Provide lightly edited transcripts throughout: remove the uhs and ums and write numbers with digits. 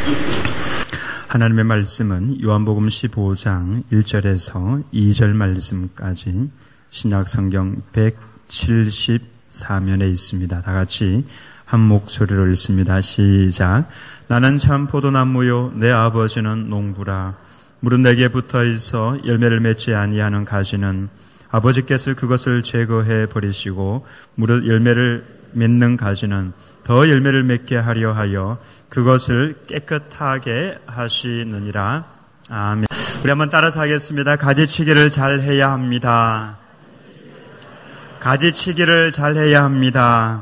하나님의 말씀은 요한복음 15장 1절에서 2절 말씀까지 신약 성경 174면에 있습니다. 다 같이 한 목소리로 읽습니다. 시작. 나는 참 포도나무요 내 아버지는 농부라. 무릇 내게 붙어 있어 열매를 맺지 아니하는 가지는 아버지께서 그것을 제거해 버리시고 무릇 열매를 맺는 가지는 더 열매를 맺게 하려 하여 그것을 깨끗하게 하시느니라. 아멘. 우리 한번 따라서 하겠습니다. 가지치기를 잘 해야 합니다. 가지치기를 잘 해야 합니다.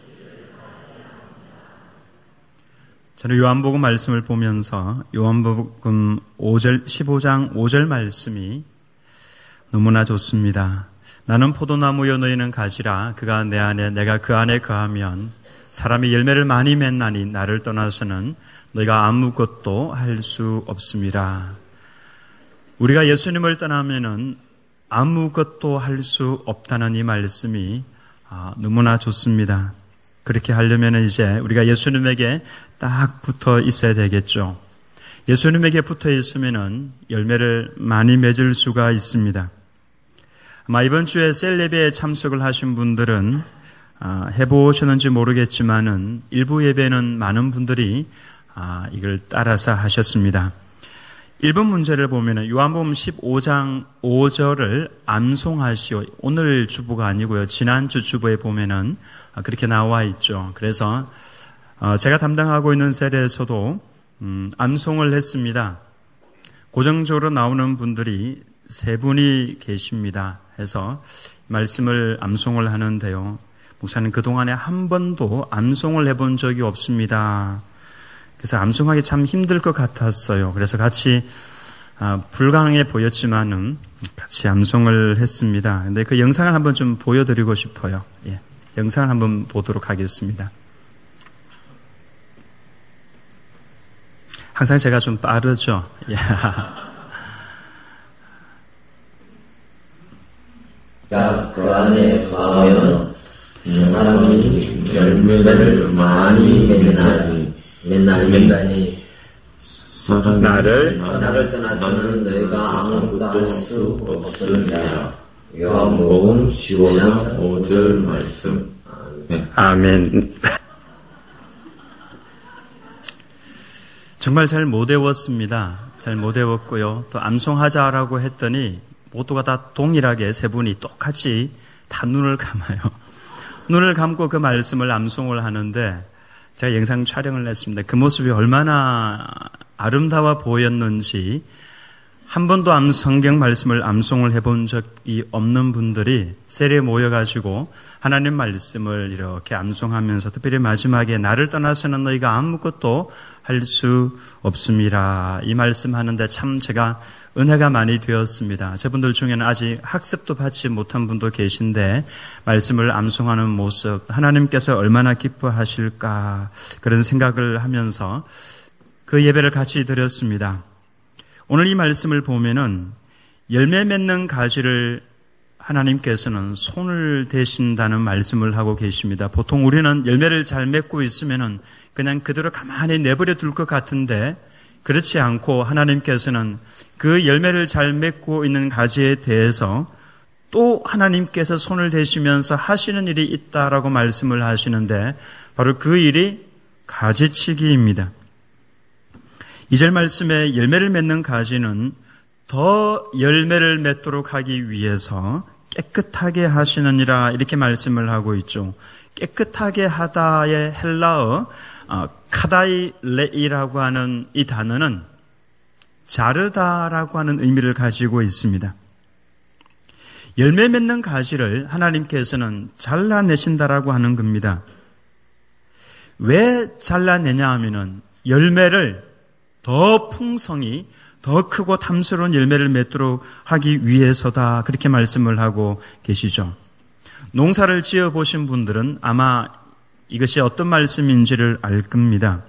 저는 요한복음 말씀을 보면서 요한복음 15장 5절 말씀이 너무나 좋습니다. 나는 포도나무요 너희는 가지라. 그가 내 안에 내가 그 안에 거하면 사람이 열매를 많이 맺나니 나를 떠나서는 너희가 아무것도 할 수 없습니다. 우리가 예수님을 떠나면은 아무것도 할 수 없다는 이 말씀이 너무나 좋습니다. 그렇게 하려면 이제 우리가 예수님에게 딱 붙어 있어야 되겠죠. 예수님에게 붙어 있으면은 열매를 많이 맺을 수가 있습니다. 아마 이번 주에 셀 예배에 참석을 하신 분들은 해보셨는지 모르겠지만은 일부 예배는 많은 분들이 이걸 따라서 하셨습니다. 1번 문제를 보면은 요한복음 15장 5절을 암송하시오. 오늘 주보가 아니고요. 지난주 주보에 보면은 그렇게 나와 있죠. 그래서 제가 담당하고 있는 셀에서도 암송을 했습니다. 고정적으로 나오는 분들이 3분이 계십니다. 해서 말씀을 암송을 하는데요. 목사님 그동안에 한 번도 암송을 해본 적이 없습니다. 그래서 암송하기 참 힘들 것 같았어요. 그래서 같이 불가능해 보였지만은 같이 암송을 했습니다. 근데 그 영상을 한번 좀 보여드리고 싶어요. 예, 영상을 한번 보도록 하겠습니다. 항상 제가 좀 빠르죠. 예. 그 안에 거하면 사람이 열매를 많이 맺나니 나를 떠나서는 너희가 아무것도 할 수 없으리라. 요한복음 15장 5절 말씀. 아멘. 정말 잘 못 외웠습니다. 잘 못 외웠고요. 또 암송하자라고 했더니 모두가 다 동일하게 3분이 똑같이 다 눈을 감아요. 눈을 감고 그 말씀을 암송을 하는데 제가 영상 촬영을 했습니다. 그 모습이 얼마나 아름다워 보였는지 한 번도 성경 말씀을 암송을 해본 적이 없는 분들이 셀에 모여가지고 하나님 말씀을 이렇게 암송하면서 특별히 마지막에 나를 떠나서는 너희가 아무것도 할 수 없습니다. 이 말씀하는데 참 제가 은혜가 많이 되었습니다. 저분들 중에는 아직 학습도 받지 못한 분도 계신데 말씀을 암송하는 모습 하나님께서 얼마나 기뻐하실까 그런 생각을 하면서 그 예배를 같이 드렸습니다. 오늘 이 말씀을 보면은 열매 맺는 가지를 하나님께서는 손을 대신다는 말씀을 하고 계십니다. 보통 우리는 열매를 잘 맺고 있으면은 그냥 그대로 가만히 내버려 둘 것 같은데 그렇지 않고 하나님께서는 그 열매를 잘 맺고 있는 가지에 대해서 또 하나님께서 손을 대시면서 하시는 일이 있다라고 말씀을 하시는데 바로 그 일이 가지치기입니다. 2절 말씀에 열매를 맺는 가지는 더 열매를 맺도록 하기 위해서 깨끗하게 하시느니라 이렇게 말씀을 하고 있죠. 깨끗하게 하다의 헬라어 카다이레이라고 하는 이 단어는 자르다라고 하는 의미를 가지고 있습니다. 열매 맺는 가지를 하나님께서는 잘라내신다라고 하는 겁니다. 왜 잘라내냐 하면은 열매를 더 풍성히 더 크고 탐스러운 열매를 맺도록 하기 위해서다 그렇게 말씀을 하고 계시죠. 농사를 지어보신 분들은 아마 이것이 어떤 말씀인지를 알 겁니다.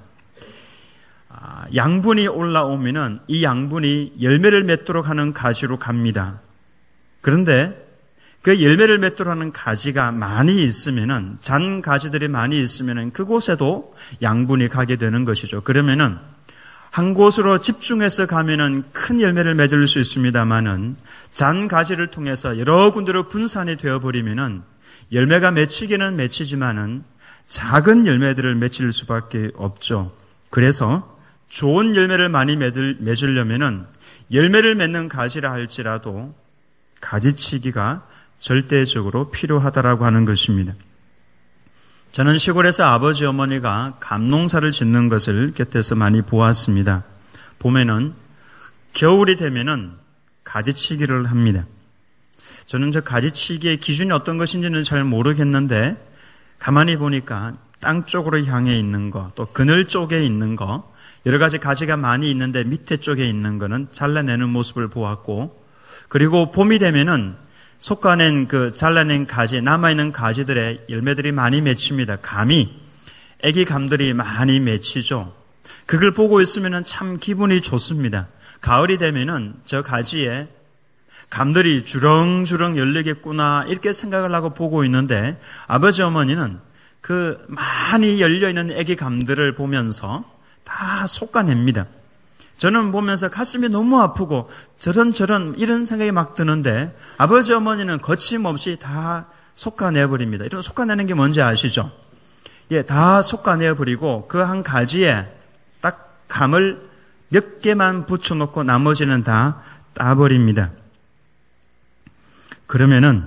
양분이 올라오면은 이 양분이 열매를 맺도록 하는 가지로 갑니다. 그런데 그 열매를 맺도록 하는 가지가 많이 있으면은 잔 가지들이 많이 있으면은 그곳에도 양분이 가게 되는 것이죠. 그러면은 한 곳으로 집중해서 가면은 큰 열매를 맺을 수 있습니다만은 잔 가지를 통해서 여러 군데로 분산이 되어버리면은 열매가 맺히기는 맺히지만은 작은 열매들을 맺힐 수밖에 없죠. 그래서 좋은 열매를 많이 맺으려면은 열매를 맺는 가지라 할지라도 가지치기가 절대적으로 필요하다라고 하는 것입니다. 저는 시골에서 아버지 어머니가 감농사를 짓는 것을 곁에서 많이 보았습니다. 보면은 겨울이 되면은 가지치기를 합니다. 저는 저 가지치기의 기준이 어떤 것인지는 잘 모르겠는데 가만히 보니까 땅 쪽으로 향해 있는 거, 또 그늘 쪽에 있는 거, 여러 가지 가지가 많이 있는데 밑에 쪽에 있는 거는 잘라내는 모습을 보았고, 그리고 봄이 되면은 솎아낸 잘라낸 가지, 남아있는 가지들의 열매들이 많이 맺힙니다. 감이, 애기 감들이 많이 맺히죠. 그걸 보고 있으면은 참 기분이 좋습니다. 가을이 되면은 저 가지에 감들이 주렁주렁 열리겠구나, 이렇게 생각을 하고 보고 있는데, 아버지 어머니는 그 많이 열려있는 애기 감들을 보면서 다 솎아냅니다. 저는 보면서 가슴이 너무 아프고 저런 이런 생각이 막 드는데 아버지 어머니는 거침없이 다 솎아내버립니다. 이런 솎아내는 게 뭔지 아시죠? 예, 다 솎아내버리고 그 한 가지에 딱 감을 몇 개만 붙여놓고 나머지는 다 따버립니다. 그러면은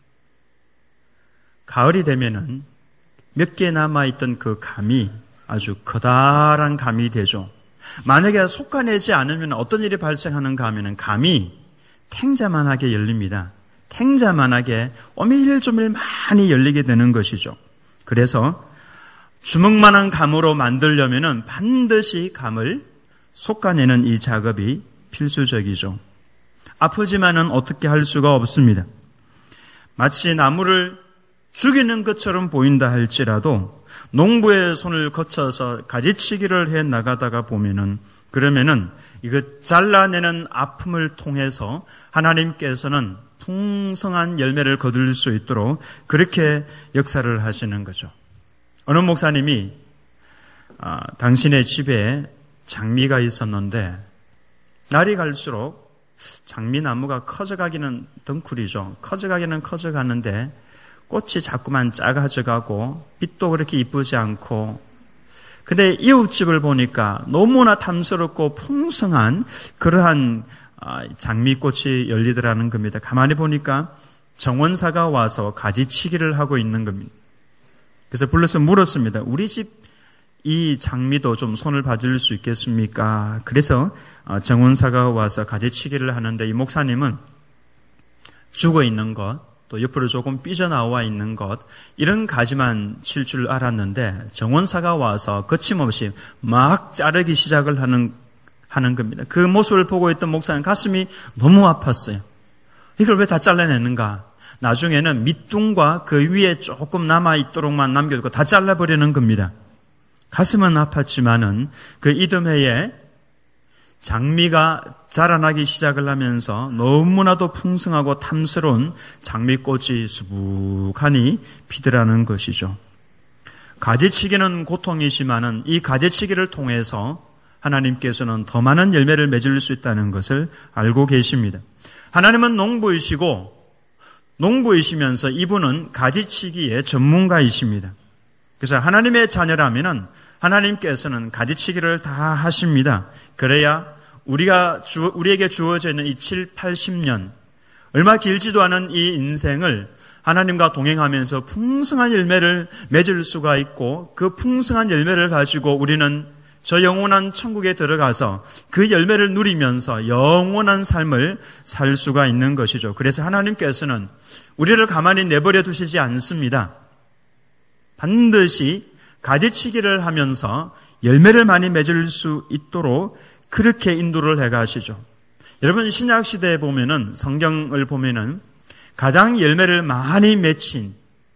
가을이 되면은 몇 개 남아있던 그 감이 아주 커다란 감이 되죠. 만약에 솎아내지 않으면 어떤 일이 발생하는가 하면은 감이 탱자만하게 열립니다. 탱자만하게 오밀조밀 많이 열리게 되는 것이죠. 그래서 주먹만한 감으로 만들려면은 반드시 감을 솎아내는 이 작업이 필수적이죠. 아프지만은 어떻게 할 수가 없습니다. 마치 나무를 죽이는 것처럼 보인다 할지라도 농부의 손을 거쳐서 가지치기를 해 나가다가 보면은 그러면은 이거 잘라내는 아픔을 통해서 하나님께서는 풍성한 열매를 거둘 수 있도록 그렇게 역사를 하시는 거죠. 어느 목사님이 당신의 집에 장미가 있었는데 날이 갈수록 장미나무가 커져가기는 덩쿨이죠. 커져가기는 커져가는데 꽃이 자꾸만 작아져가고 빛도 그렇게 이쁘지 않고, 근데 이웃집을 보니까 너무나 탐스럽고 풍성한 그러한 장미꽃이 열리더라는 겁니다. 가만히 보니까 정원사가 와서 가지치기를 하고 있는 겁니다. 그래서 불러서 물었습니다. 우리 집 이 장미도 좀 손을 봐줄 수 있겠습니까? 그래서 정원사가 와서 가지치기를 하는데 이 목사님은 죽어 있는 것, 또 옆으로 조금 삐져나와 있는 것, 이런 가지만 칠 줄 알았는데 정원사가 와서 거침없이 막 자르기 시작을 하는 겁니다. 그 모습을 보고 있던 목사님 가슴이 너무 아팠어요. 이걸 왜 다 잘라내는가? 나중에는 밑둥과 그 위에 조금 남아있도록만 남겨두고 다 잘라버리는 겁니다. 가슴은 아팠지만은 그 이듬해에 장미가 자라나기 시작을 하면서 너무나도 풍성하고 탐스러운 장미꽃이 수북하니 피더라는 것이죠. 가지치기는 고통이지만은 이 가지치기를 통해서 하나님께서는 더 많은 열매를 맺을 수 있다는 것을 알고 계십니다. 하나님은 농부이시면서 이분은 가지치기의 전문가이십니다. 그래서 하나님의 자녀라면은 하나님께서는 가지치기를 다 하십니다. 그래야 우리에게 주어져 있는 이 7, 80년, 얼마 길지도 않은 이 인생을 하나님과 동행하면서 풍성한 열매를 맺을 수가 있고, 그 풍성한 열매를 가지고 우리는 저 영원한 천국에 들어가서 그 열매를 누리면서 영원한 삶을 살 수가 있는 것이죠. 그래서 하나님께서는 우리를 가만히 내버려 두시지 않습니다. 반드시 가지치기를 하면서 열매를 많이 맺을 수 있도록 그렇게 인도를 해가시죠. 여러분, 신약시대에 보면은, 성경을 보면은 가장 열매를 많이 맺힌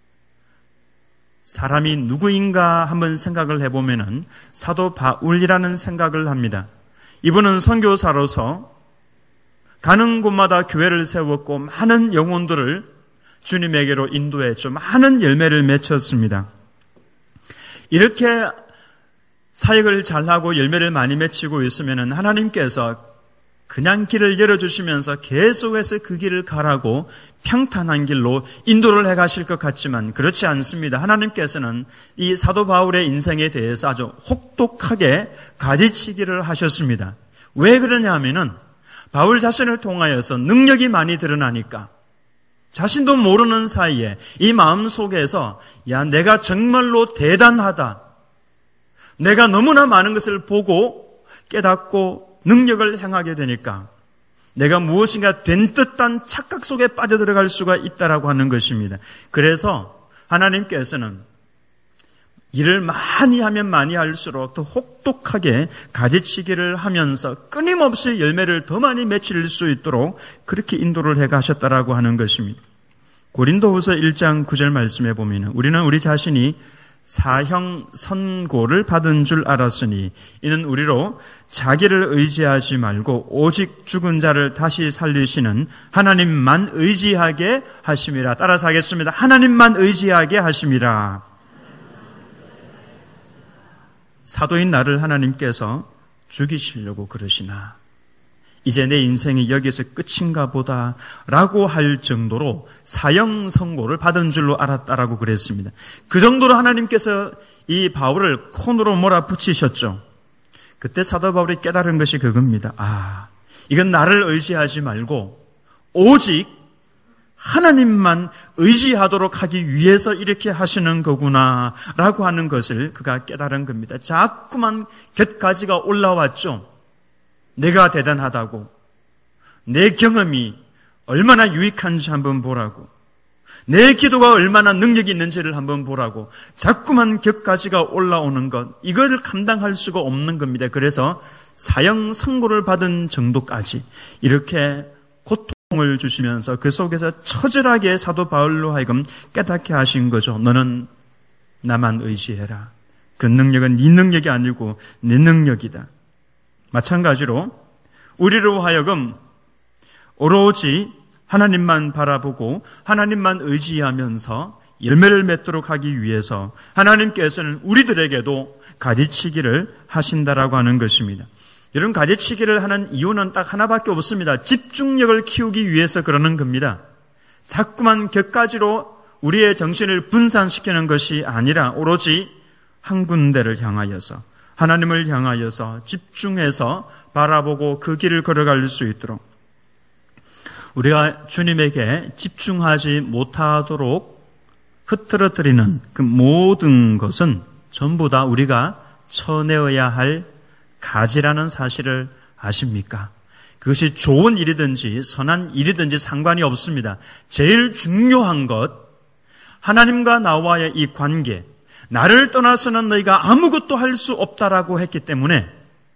사람이 누구인가 한번 생각을 해보면은 사도 바울이라는 생각을 합니다. 이분은 선교사로서 가는 곳마다 교회를 세웠고 많은 영혼들을 주님에게로 인도했죠. 많은 열매를 맺혔습니다. 이렇게 사역을 잘하고 열매를 많이 맺히고 있으면 하나님께서 그냥 길을 열어주시면서 계속해서 그 길을 가라고 평탄한 길로 인도를 해가실 것 같지만 그렇지 않습니다. 하나님께서는 이 사도 바울의 인생에 대해서 아주 혹독하게 가지치기를 하셨습니다. 왜 그러냐 하면은 바울 자신을 통하여서 능력이 많이 드러나니까 자신도 모르는 사이에 이 마음 속에서 야, 내가 정말로 대단하다. 내가 너무나 많은 것을 보고 깨닫고 능력을 행하게 되니까 내가 무엇인가 된 듯한 착각 속에 빠져들어갈 수가 있다라고 하는 것입니다. 그래서 하나님께서는 일을 많이 하면 많이 할수록 더 혹독하게 가지치기를 하면서 끊임없이 열매를 더 많이 맺힐 수 있도록 그렇게 인도를 해 가셨다라고 하는 것입니다. 고린도후서 1장 9절 말씀에 보면 우리는 우리 자신이 사형 선고를 받은 줄 알았으니 이는 우리로 자기를 의지하지 말고 오직 죽은 자를 다시 살리시는 하나님만 의지하게 하심이라. 따라서 하겠습니다. 하나님만 의지하게 하심이라. 사도인 나를 하나님께서 죽이시려고 그러시나 이제 내 인생이 여기서 끝인가 보다 라고 할 정도로 사형 선고를 받은 줄로 알았다라고 그랬습니다. 그 정도로 하나님께서 이 바울을 콘으로 몰아붙이셨죠. 그때 사도 바울이 깨달은 것이 그겁니다. 아, 이건 나를 의지하지 말고 오직 하나님만 의지하도록 하기 위해서 이렇게 하시는 거구나 라고 하는 것을 그가 깨달은 겁니다. 자꾸만 곁가지가 올라왔죠. 내가 대단하다고, 내 경험이 얼마나 유익한지 한번 보라고, 내 기도가 얼마나 능력이 있는지를 한번 보라고 자꾸만 곁가지가 올라오는 것, 이걸 감당할 수가 없는 겁니다. 그래서 사형 선고를 받은 정도까지 이렇게 고통을 주시면서 그 속에서 처절하게 사도 바울로 하여금 깨닫게 하신 거죠. 너는 나만 의지해라. 그 능력은 네 능력이 아니고 내 능력이다. 마찬가지로 우리로 하여금 오로지 하나님만 바라보고 하나님만 의지하면서 열매를 맺도록 하기 위해서 하나님께서는 우리들에게도 가지치기를 하신다라고 하는 것입니다. 이런 가지치기를 하는 이유는 딱 하나밖에 없습니다. 집중력을 키우기 위해서 그러는 겁니다. 자꾸만 곁가지로 우리의 정신을 분산시키는 것이 아니라 오로지 한 군데를 향하여서 하나님을 향하여서 집중해서 바라보고 그 길을 걸어갈 수 있도록 우리가 주님에게 집중하지 못하도록 흐트러뜨리는 그 모든 것은 전부 다 우리가 쳐내어야 할 가지라는 사실을 아십니까? 그것이 좋은 일이든지 선한 일이든지 상관이 없습니다. 제일 중요한 것, 하나님과 나와의 이 관계, 나를 떠나서는 너희가 아무것도 할 수 없다라고 했기 때문에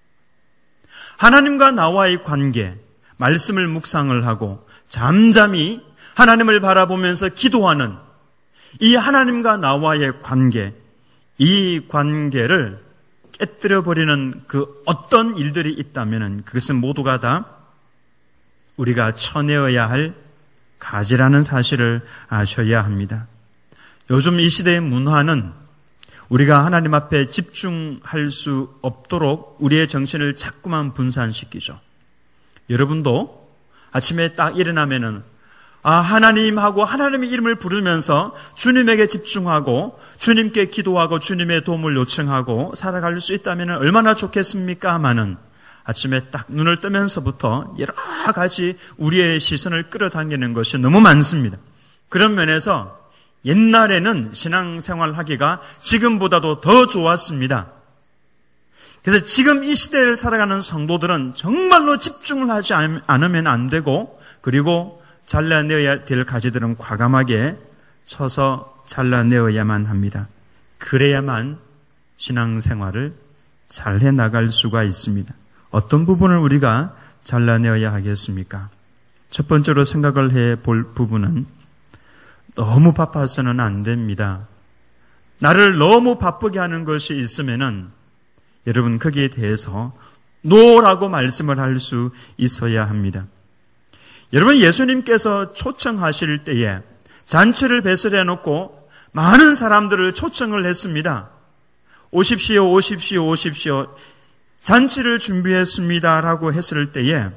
하나님과 나와의 관계, 말씀을 묵상을 하고 잠잠히 하나님을 바라보면서 기도하는 이 하나님과 나와의 관계, 이 관계를 깨뜨려버리는 그 어떤 일들이 있다면 그것은 모두가 다 우리가 쳐내어야 할 가지라는 사실을 아셔야 합니다. 요즘 이 시대의 문화는 우리가 하나님 앞에 집중할 수 없도록 우리의 정신을 자꾸만 분산시키죠. 여러분도 아침에 딱 일어나면은 하나님 하고 하나님의 이름을 부르면서 주님에게 집중하고 주님께 기도하고 주님의 도움을 요청하고 살아갈 수 있다면 얼마나 좋겠습니까마는 아침에 딱 눈을 뜨면서부터 여러 가지 우리의 시선을 끌어당기는 것이 너무 많습니다. 그런 면에서 옛날에는 신앙생활 하기가 지금보다도 더 좋았습니다. 그래서 지금 이 시대를 살아가는 성도들은 정말로 집중을 하지 않으면 안 되고 그리고 잘라내어야 될 가지들은 과감하게 쳐서 잘라내어야만 합니다. 그래야만 신앙생활을 잘 해나갈 수가 있습니다. 어떤 부분을 우리가 잘라내어야 하겠습니까? 첫 번째로 생각을 해볼 부분은 너무 바빠서는 안 됩니다. 나를 너무 바쁘게 하는 것이 있으면은 여러분 거기에 대해서 노라고 말씀을 할 수 있어야 합니다. 여러분 예수님께서 초청하실 때에 잔치를 배설해 놓고 많은 사람들을 초청을 했습니다. 오십시오, 오십시오, 오십시오. 잔치를 준비했습니다라고 했을 때에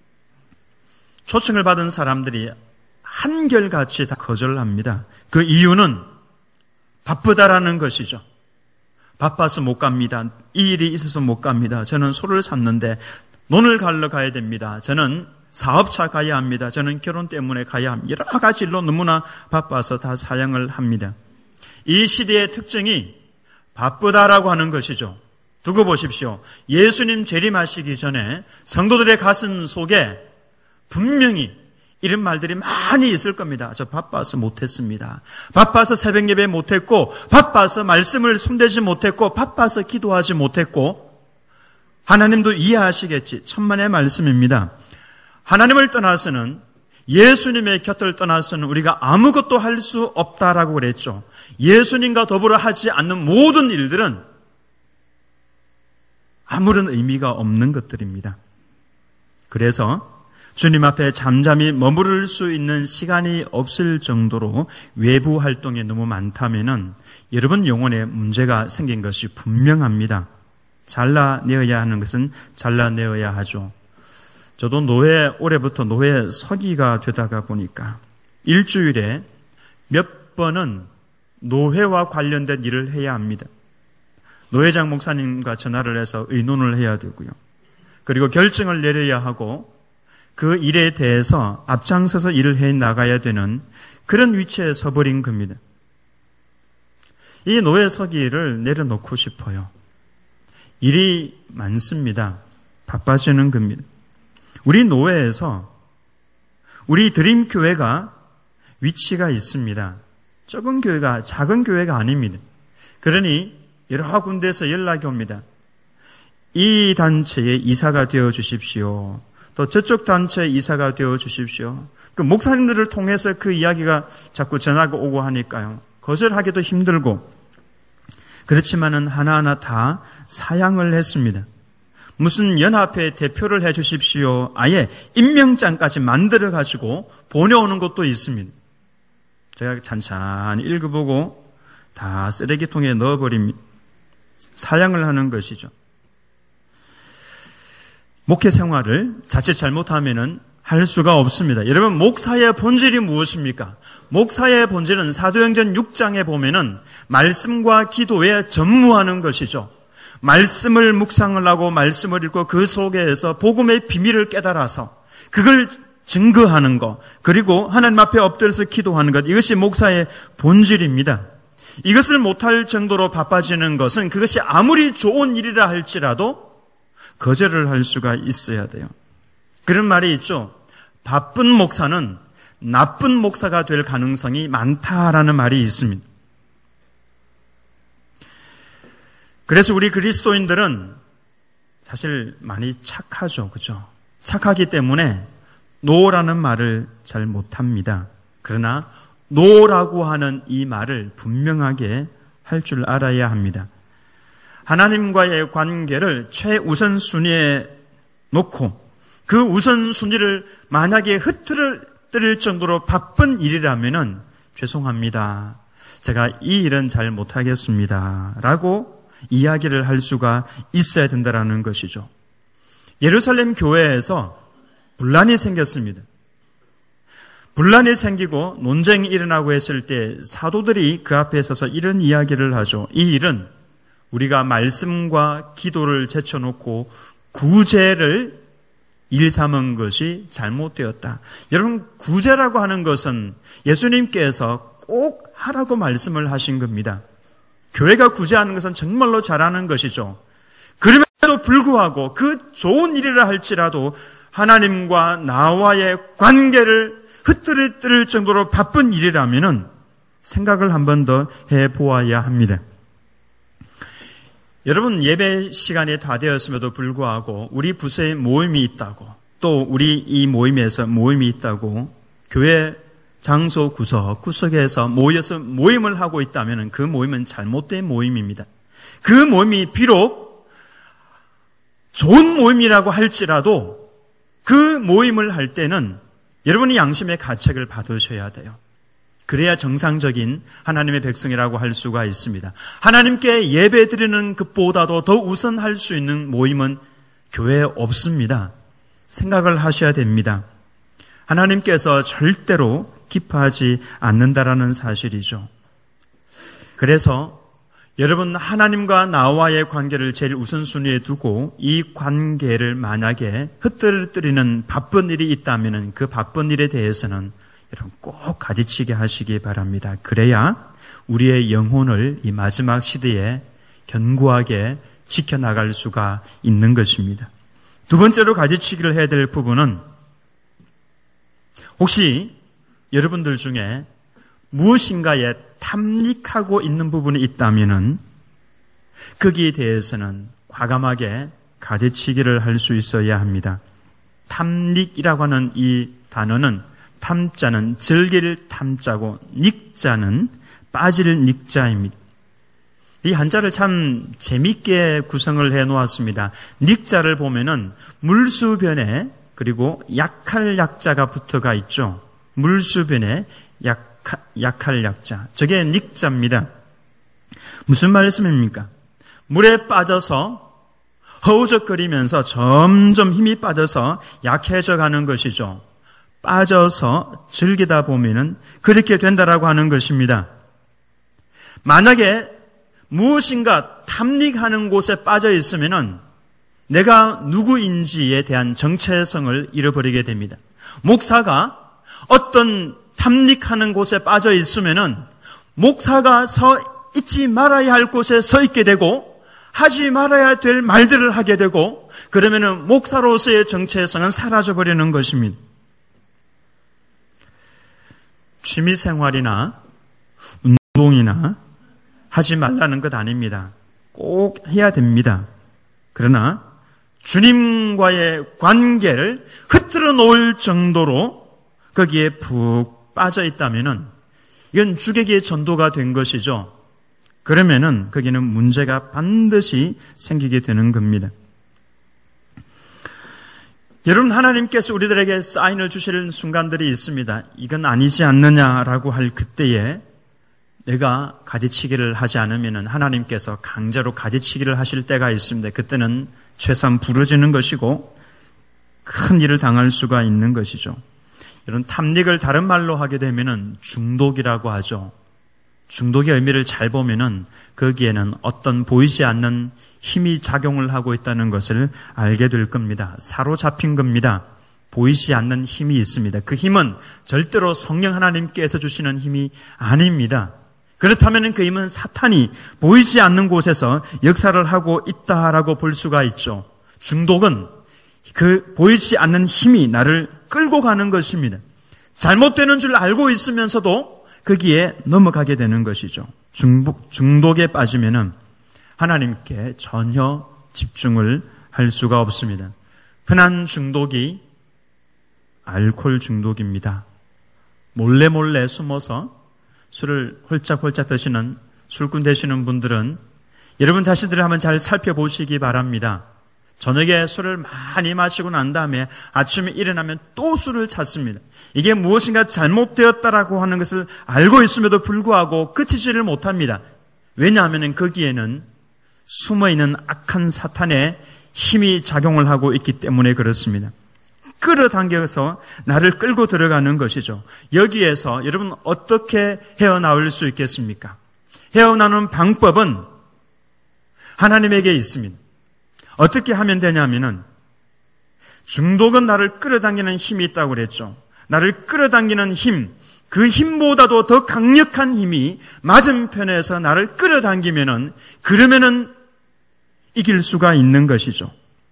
초청을 받은 사람들이 한결같이 다 거절합니다. 그 이유는 바쁘다라는 것이죠. 바빠서 못 갑니다. 이 일이 있어서 못 갑니다. 저는 소를 샀는데 논을 갈러 가야 됩니다. 저는 사업차 가야 합니다. 저는 결혼 때문에 가야 합니다. 여러 가지 일로 너무나 바빠서 다 사양을 합니다. 이 시대의 특징이 바쁘다라고 하는 것이죠. 두고 보십시오. 예수님 재림하시기 전에 성도들의 가슴 속에 분명히 이런 말들이 많이 있을 겁니다. 저 바빠서 못했습니다. 바빠서 새벽 예배 못했고, 바빠서 말씀을 손대지 못했고, 바빠서 기도하지 못했고, 하나님도 이해하시겠지. 천만의 말씀입니다. 하나님을 떠나서는, 예수님의 곁을 떠나서는 우리가 아무것도 할 수 없다라고 그랬죠. 예수님과 더불어 하지 않는 모든 일들은 아무런 의미가 없는 것들입니다. 그래서 주님 앞에 잠잠히 머무를 수 있는 시간이 없을 정도로 외부 활동이 너무 많다면은 여러분 영혼에 문제가 생긴 것이 분명합니다. 잘라내어야 하는 것은 잘라내어야 하죠. 저도 올해부터 노회 서기가 되다가 보니까 일주일에 몇 번은 노회와 관련된 일을 해야 합니다. 노회장 목사님과 전화를 해서 의논을 해야 되고요. 그리고 결정을 내려야 하고 그 일에 대해서 앞장서서 일을 해 나가야 되는 그런 위치에 서버린 겁니다. 이 노회 서기를 내려놓고 싶어요. 일이 많습니다. 바빠지는 겁니다. 우리 노회에서 우리 드림교회가 위치가 있습니다. 작은 교회가 아닙니다. 그러니 여러 군데에서 연락이 옵니다. 이 단체에 이사가 되어 주십시오. 또 저쪽 단체에 이사가 되어 주십시오. 그 목사님들을 통해서 그 이야기가 자꾸 전화가 오고 하니까요. 거절하기도 힘들고. 그렇지만은 하나하나 다 사양을 했습니다. 무슨 연합회 대표를 해 주십시오. 아예 임명장까지 만들어 가지고 보내오는 것도 있습니다. 제가 찬찬히 읽어보고 다 쓰레기통에 넣어버립니다. 사양을 하는 것이죠. 목회 생활을 자칫 잘못하면은 할 수가 없습니다. 여러분, 목사의 본질이 무엇입니까? 목사의 본질은 사도행전 6장에 보면은 말씀과 기도에 전무하는 것이죠. 말씀을 묵상을 하고 말씀을 읽고 그 속에서 복음의 비밀을 깨달아서 그걸 증거하는 것, 그리고 하나님 앞에 엎드려서 기도하는 것, 이것이 목사의 본질입니다. 이것을 못할 정도로 바빠지는 것은 그것이 아무리 좋은 일이라 할지라도 거절을 할 수가 있어야 돼요. 그런 말이 있죠. 바쁜 목사는 나쁜 목사가 될 가능성이 많다라는 말이 있습니다. 그래서 우리 그리스도인들은 사실 많이 착하죠. 그죠? 착하기 때문에 노라는 말을 잘 못합니다. 그러나 노라고 하는 이 말을 분명하게 할 줄 알아야 합니다. 하나님과의 관계를 최우선순위에 놓고 그 우선순위를 만약에 흐트릴 정도로 바쁜 일이라면은 죄송합니다. 제가 이 일은 잘 못하겠습니다. 라고 이야기를 할 수가 있어야 된다는 것이죠. 예루살렘 교회에서 분란이 생겼습니다. 분란이 생기고 논쟁이 일어나고 했을 때 사도들이 그 앞에 서서 이런 이야기를 하죠. 이 일은 우리가 말씀과 기도를 제쳐놓고 구제를 일삼은 것이 잘못되었다. 여러분, 구제라고 하는 것은 예수님께서 꼭 하라고 말씀을 하신 겁니다. 교회가 구제하는 것은 정말로 잘하는 것이죠. 그럼에도 불구하고 그 좋은 일이라 할지라도 하나님과 나와의 관계를 흐트릴 정도로 바쁜 일이라면은 생각을 한 번 더 해보아야 합니다. 여러분, 예배 시간이 다 되었음에도 불구하고 우리 부서에 모임이 있다고, 또 우리 이 모임에서 모임이 있다고 교회 장소 구석에서 모여서 모임을 하고 있다면 그 모임은 잘못된 모임입니다. 그 모임이 비록 좋은 모임이라고 할지라도 그 모임을 할 때는 여러분이 양심의 가책을 받으셔야 돼요. 그래야 정상적인 하나님의 백성이라고 할 수가 있습니다. 하나님께 예배드리는 것보다도 더 우선할 수 있는 모임은 교회에 없습니다. 생각을 하셔야 됩니다. 하나님께서 절대로 기뻐하지 않는다라는 사실이죠. 그래서 여러분, 하나님과 나와의 관계를 제일 우선순위에 두고 이 관계를 만약에 흩뜨리는 바쁜 일이 있다면 그 바쁜 일에 대해서는 여러분 꼭 가지치게 하시기 바랍니다. 그래야 우리의 영혼을 이 마지막 시대에 견고하게 지켜나갈 수가 있는 것입니다. 두 번째로 가지치기를 해야 될 부분은, 혹시 여러분들 중에 무엇인가에 탐닉하고 있는 부분이 있다면은 거기에 대해서는 과감하게 가지치기를 할 수 있어야 합니다. 탐닉이라고 하는 이 단어는, 탐자는 즐길 탐자고 닉자는 빠질 닉자입니다. 이 한자를 참 재밌게 구성을 해 놓았습니다. 닉자를 보면은 물수변에 그리고 약할 약자가 붙어가 있죠. 물수변에 약할 약자. 저게 닉자입니다. 무슨 말씀입니까? 물에 빠져서 허우적거리면서 점점 힘이 빠져서 약해져 가는 것이죠. 빠져서 즐기다 보면은 그렇게 된다라고 하는 것입니다. 만약에 무엇인가 탐닉하는 곳에 빠져 있으면은 내가 누구인지에 대한 정체성을 잃어버리게 됩니다. 목사가 어떤 탐닉하는 곳에 빠져 있으면은 목사가 서 있지 말아야 할 곳에 서 있게 되고 하지 말아야 될 말들을 하게 되고, 그러면은 목사로서의 정체성은 사라져 버리는 것입니다. 취미 생활이나 운동이나 하지 말라는 것 아닙니다. 꼭 해야 됩니다. 그러나 주님과의 관계를 흐트러 놓을 정도로 거기에 푹 빠져 있다면은 이건 주객의 전도가 된 것이죠. 그러면은 거기는 문제가 반드시 생기게 되는 겁니다. 여러분, 하나님께서 우리들에게 사인을 주실 순간들이 있습니다. 이건 아니지 않느냐라고 할 그때에 내가 가지치기를 하지 않으면 하나님께서 강제로 가지치기를 하실 때가 있습니다. 그때는 최소한 부러지는 것이고 큰 일을 당할 수가 있는 것이죠. 이런 탐닉을 다른 말로 하게 되면 중독이라고 하죠. 중독의 의미를 잘 보면은 거기에는 어떤 보이지 않는 힘이 작용을 하고 있다는 것을 알게 될 겁니다. 사로잡힌 겁니다. 보이지 않는 힘이 있습니다. 그 힘은 절대로 성령 하나님께서 주시는 힘이 아닙니다. 그렇다면 그 힘은 사탄이 보이지 않는 곳에서 역사를 하고 있다라고 볼 수가 있죠. 중독은 그 보이지 않는 힘이 나를 끌고 가는 것입니다. 잘못되는 줄 알고 있으면서도 거기에 넘어가게 되는 것이죠. 중독에 빠지면은 하나님께 전혀 집중을 할 수가 없습니다. 흔한 중독이 알코올 중독입니다. 몰래 숨어서 술을 홀짝홀짝 드시는 술꾼 되시는 분들은 여러분 자신들을 한번 잘 살펴보시기 바랍니다. 저녁에 술을 많이 마시고 난 다음에 아침에 일어나면 또 술을 찾습니다. 이게 무엇인가 잘못되었다라고 하는 것을 알고 있음에도 불구하고 그치지를 못합니다. 왜냐하면 거기에는 숨어있는 악한 사탄의 힘이 작용을 하고 있기 때문에 그렇습니다. 끌어당겨서 나를 끌고 들어가는 것이죠. 여기에서 여러분 어떻게 헤어나올 수 있겠습니까? 헤어나오는 방법은 하나님에게 있습니다. 어떻게 하면 되냐면은 중독은 나를 끌어당기는 힘이 있다고 그랬죠. 나를 끌어당기는 힘, 그 힘보다도 더 강력한 힘이 맞은편에서 나를 끌어당기면은 그러면은 이길 수가 있는 것이죠.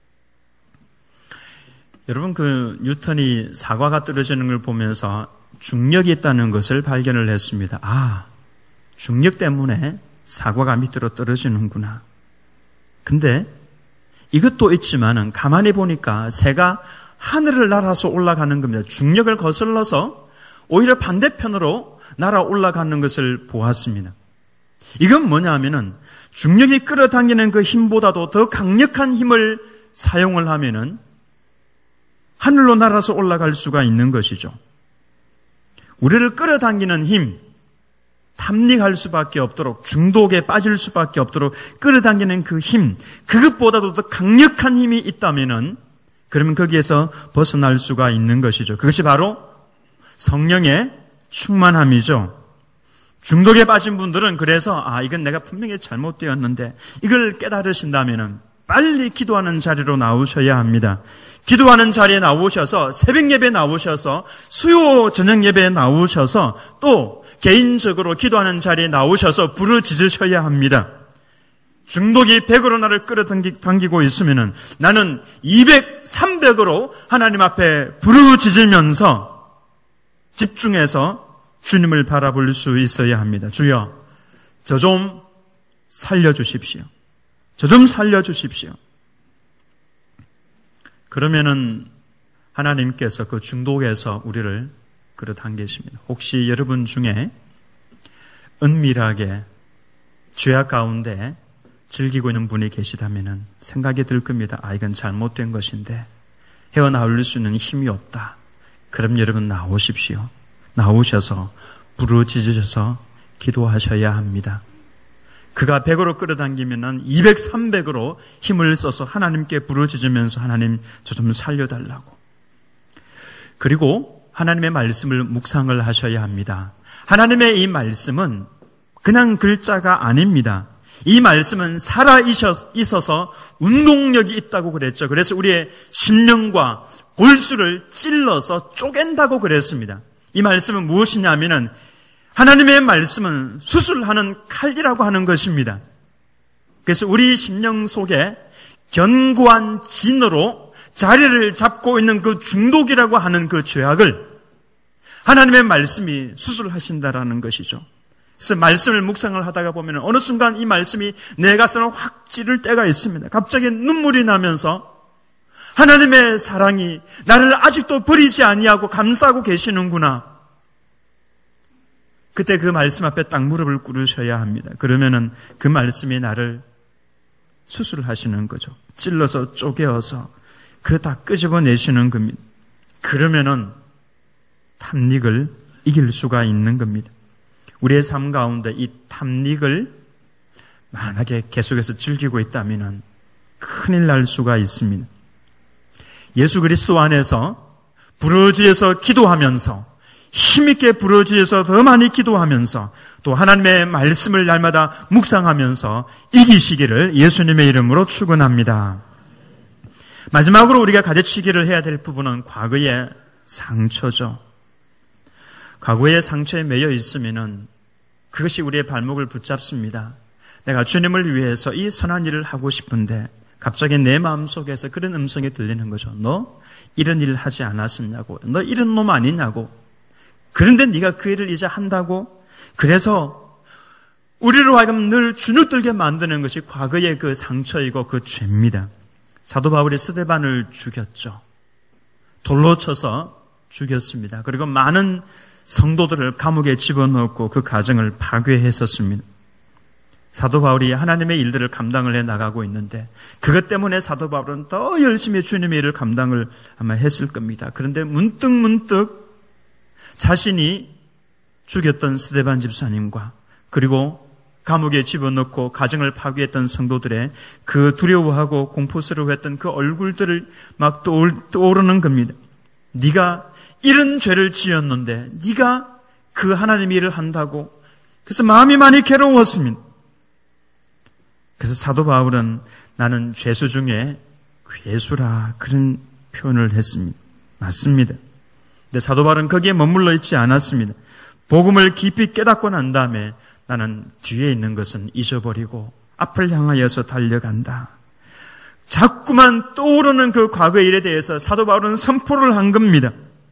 여러분, 그 뉴턴이 사과가 떨어지는 걸 보면서 중력이 있다는 것을 발견을 했습니다. 아, 중력 때문에 사과가 밑으로 떨어지는구나. 근데 이것도 있지만은 가만히 보니까 새가 하늘을 날아서 올라가는 겁니다. 중력을 거슬러서 오히려 반대편으로 날아 올라가는 것을 보았습니다. 이건 뭐냐 하면은 중력이 끌어당기는 그 힘보다도 더 강력한 힘을 사용을 하면은 하늘로 날아서 올라갈 수가 있는 것이죠. 우리를 끌어당기는 힘, 탐닉할 수밖에 없도록, 중독에 빠질 수밖에 없도록 끌어당기는 그 힘, 그것보다도 더 강력한 힘이 있다면은 그러면 거기에서 벗어날 수가 있는 것이죠. 그것이 바로 성령의 충만함이죠. 중독에 빠진 분들은 그래서 이건 내가 분명히 잘못되었는데 이걸 깨달으신다면은 빨리 기도하는 자리로 나오셔야 합니다. 기도하는 자리에 나오셔서 새벽 예배에 나오셔서 수요 저녁 예배에 나오셔서 또 개인적으로 기도하는 자리에 나오셔서 부르짖으셔야 합니다. 중독이 100으로 나를 끌어당기고 있으면은 나는 200, 300으로 하나님 앞에 부르짖으면서 집중해서 주님을 바라볼 수 있어야 합니다. 주여, 저 좀 살려주십시오. 저 좀 살려주십시오. 그러면은 하나님께서 그 중독에서 우리를 끌어당기십니다. 혹시 여러분 중에 은밀하게 죄악 가운데 즐기고 있는 분이 계시다면은 생각이 들 겁니다. 이건 잘못된 것인데 헤어나올 수 있는 힘이 없다. 그럼 여러분 나오십시오. 나오셔서 부르짖으셔서 기도하셔야 합니다. 그가 100으로 끌어당기면은 200, 300으로 힘을 써서 하나님께 부르짖으면서 하나님 저 좀 살려달라고. 그리고 하나님의 말씀을 묵상을 하셔야 합니다. 하나님의 이 말씀은 그냥 글자가 아닙니다. 이 말씀은 살아 있어서 운동력이 있다고 그랬죠. 그래서 우리의 심령과 골수를 찔러서 쪼갠다고 그랬습니다. 이 말씀은 무엇이냐면은 하나님의 말씀은 수술하는 칼이라고 하는 것입니다. 그래서 우리 심령 속에 견고한 진으로 자리를 잡고 있는 그 중독이라고 하는 그 죄악을 하나님의 말씀이 수술하신다라는 것이죠. 그래서 말씀을 묵상을 하다가 보면 어느 순간 이 말씀이 내 가슴을 확 찌를 때가 있습니다. 갑자기 눈물이 나면서 하나님의 사랑이 나를 아직도 버리지 아니하고 감싸고 계시는구나. 그때 그 말씀 앞에 딱 무릎을 꿇으셔야 합니다. 그러면은 그 말씀이 나를 수술하시는 거죠. 찔러서 쪼개어서 그 다 끄집어내시는 겁니다. 그러면은 탐닉을 이길 수가 있는 겁니다. 우리의 삶 가운데 이 탐닉을 만약에 계속해서 즐기고 있다면 큰일 날 수가 있습니다. 예수 그리스도 안에서 부르짖어서 기도하면서 힘있게 부르짖어서 더 많이 기도하면서 또 하나님의 말씀을 날마다 묵상하면서 이기시기를 예수님의 이름으로 축원합니다. 마지막으로 우리가 가르치기를 해야 될 부분은 과거의 상처죠. 과거의 상처에 매여 있으면은 그것이 우리의 발목을 붙잡습니다. 내가 주님을 위해서 이 선한 일을 하고 싶은데 갑자기 내 마음속에서 그런 음성이 들리는 거죠. 너 이런 일 하지 않았었냐고. 너 이런 놈 아니냐고. 그런데 네가 그 일을 이제 한다고? 그래서 우리로 하여금 늘 주눅들게 만드는 것이 과거의 그 상처이고 그 죄입니다. 사도 바울이 스데반을 죽였죠. 돌로 쳐서 죽였습니다. 그리고 많은 성도들을 감옥에 집어넣고 그 가정을 파괴했었습니다. 사도 바울이 하나님의 일들을 감당을 해 나가고 있는데 그것 때문에 사도 바울은 더 열심히 주님의 일을 감당을 아마 했을 겁니다. 그런데 문득 자신이 죽였던 스데반 집사님과 그리고 감옥에 집어넣고 가정을 파괴했던 성도들의 그 두려워하고 공포스러워했던 그 얼굴들을 막 떠오르는 겁니다. 네가 이런 죄를 지었는데 네가 그 하나님의 일을 한다고. 그래서 마음이 많이 괴로웠습니다. 그래서 사도 바울은 나는 죄수 중에 괴수라 그런 표현을 했습니다. 맞습니다. 근데 사도 바울은 거기에 머물러 있지 않았습니다. 복음을 깊이 깨닫고 난 다음에 나는 뒤에 있는 것은 잊어버리고 앞을 향하여서 달려간다. 자꾸만 떠오르는 그 과거의 일에 대해서 사도 바울은 선포를 한 겁니다.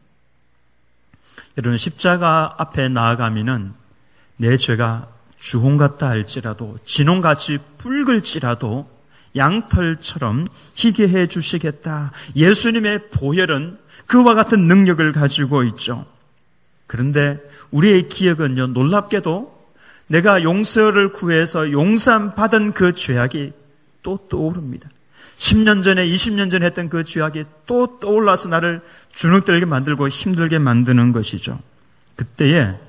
여러분, 십자가 앞에 나아가면은 내 죄가 주홍 같다 할지라도 진홍같이 붉을지라도 양털처럼 희게 해 주시겠다. 예수님의 보혈은 그와 같은 능력을 가지고 있죠. 그런데 우리의 기억은요, 놀랍게도 내가 용서를 구해서 용서받은 그 죄악이 또 떠오릅니다. 10년 전에 20년 전에 했던 그 죄악이 또 떠올라서 나를 주눅들게 만들고 힘들게 만드는 것이죠. 그때에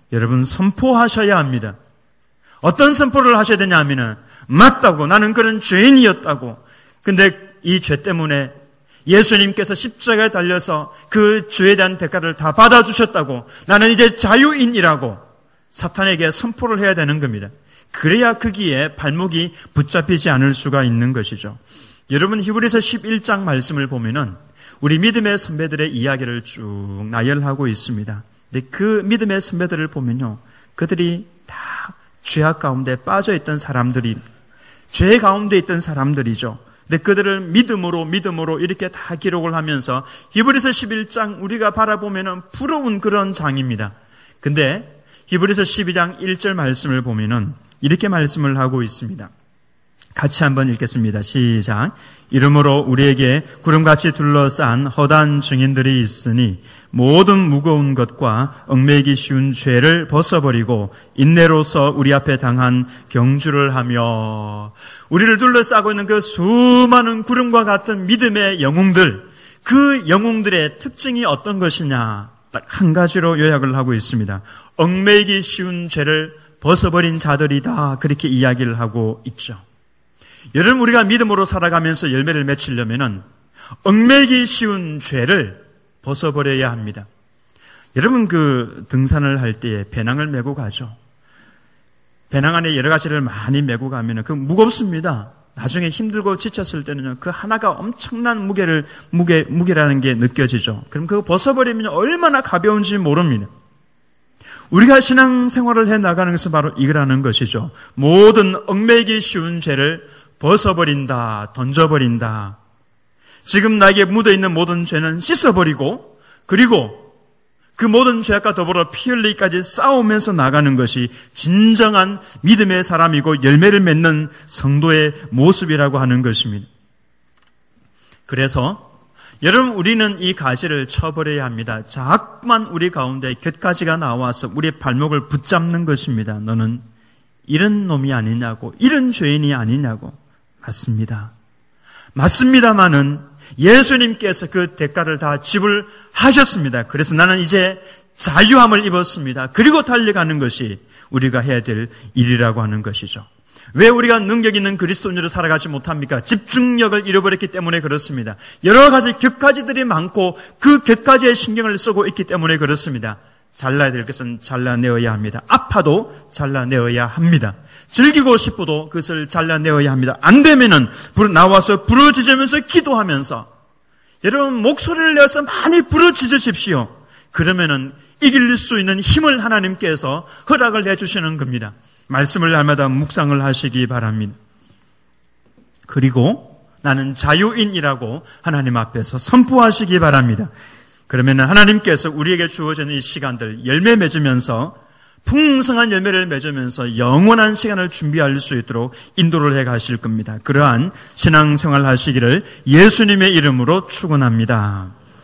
여러분 선포하셔야 합니다. 어떤 선포를 하셔야 되냐 하면은 맞다고, 나는 그런 죄인이었다고. 근데 이 죄 때문에 예수님께서 십자가에 달려서 그 죄에 대한 대가를 다 받아주셨다고, 나는 이제 자유인이라고 사탄에게 선포를 해야 되는 겁니다. 그래야 거기에 발목이 붙잡히지 않을 수가 있는 것이죠. 여러분 히브리서 11장 말씀을 보면은 우리 믿음의 선배들의 이야기를 쭉 나열하고 있습니다. 근데 그 믿음의 선배들을 보면요, 그들이 다 죄악 가운데 빠져있던 사람들이, 죄 가운데 있던 사람들이죠. 근데 그들을 믿음으로 이렇게 다 기록을 하면서 히브리서 11장 우리가 바라보면은 부러운 그런 장입니다. 근데 히브리서 12장 1절 말씀을 보면은 이렇게 말씀을 하고 있습니다. 같이 한번 읽겠습니다. 시작. 이러므로 우리에게 구름같이 둘러싼 허다한 증인들이 있으니 모든 무거운 것과 얽매이기 쉬운 죄를 벗어버리고 인내로서 우리 앞에 당한 경주를 하며, 우리를 둘러싸고 있는 그 수많은 구름과 같은 믿음의 영웅들, 그 영웅들의 특징이 어떤 것이냐, 딱 한 가지로 요약을 하고 있습니다. 얽매이기 쉬운 죄를 벗어버린 자들이다, 그렇게 이야기를 하고 있죠. 여러분, 우리가 믿음으로 살아가면서 열매를 맺히려면은 얽매이기 쉬운 죄를 벗어버려야 합니다. 여러분, 그 등산을 할 때에 배낭을 메고 가죠. 배낭 안에 여러 가지를 많이 메고 가면은 그 무겁습니다. 나중에 힘들고 지쳤을 때는요, 그 하나가 엄청난 무게라는 게 느껴지죠. 그럼 그거 벗어버리면 얼마나 가벼운지 모릅니다. 우리가 신앙생활을 해 나가는 것은 바로 이거라는 것이죠. 모든 얽매이기 쉬운 죄를 벗어버린다, 던져버린다. 지금 나에게 묻어있는 모든 죄는 씻어버리고, 그리고 그 모든 죄악과 더불어 피 흘리기까지 싸우면서 나가는 것이 진정한 믿음의 사람이고 열매를 맺는 성도의 모습이라고 하는 것입니다. 그래서 여러분, 우리는 이 가시를 쳐버려야 합니다. 자꾸만 우리 가운데 곁가지가 나와서 우리의 발목을 붙잡는 것입니다. 너는 이런 놈이 아니냐고, 이런 죄인이 아니냐고. 맞습니다마는 예수님께서 그 대가를 다 지불하셨습니다. 그래서 나는 이제 자유함을 입었습니다. 그리고 달려가는 것이 우리가 해야 될 일이라고 하는 것이죠. 왜 우리가 능력 있는 그리스도인으로 살아가지 못합니까? 집중력을 잃어버렸기 때문에 그렇습니다. 여러 가지 격가지들이 많고 그 격가지에 신경을 쓰고 있기 때문에 그렇습니다. 잘라야 될 것은 잘라내어야 합니다. 아파도 잘라내어야 합니다. 즐기고 싶어도 그것을 잘라내어야 합니다. 안 되면은 나와서 부르짖으면서 기도하면서, 여러분 목소리를 내서 많이 부르짖으십시오. 그러면은 이길 수 있는 힘을 하나님께서 허락을 해주시는 겁니다. 말씀을 날마다 묵상을 하시기 바랍니다. 그리고 나는 자유인이라고 하나님 앞에서 선포하시기 바랍니다. 그러면 하나님께서 우리에게 주어지는 이 시간들 열매 맺으면서, 풍성한 열매를 맺으면서 영원한 시간을 준비할 수 있도록 인도를 해 가실 겁니다. 그러한 신앙생활 하시기를 예수님의 이름으로 축원합니다.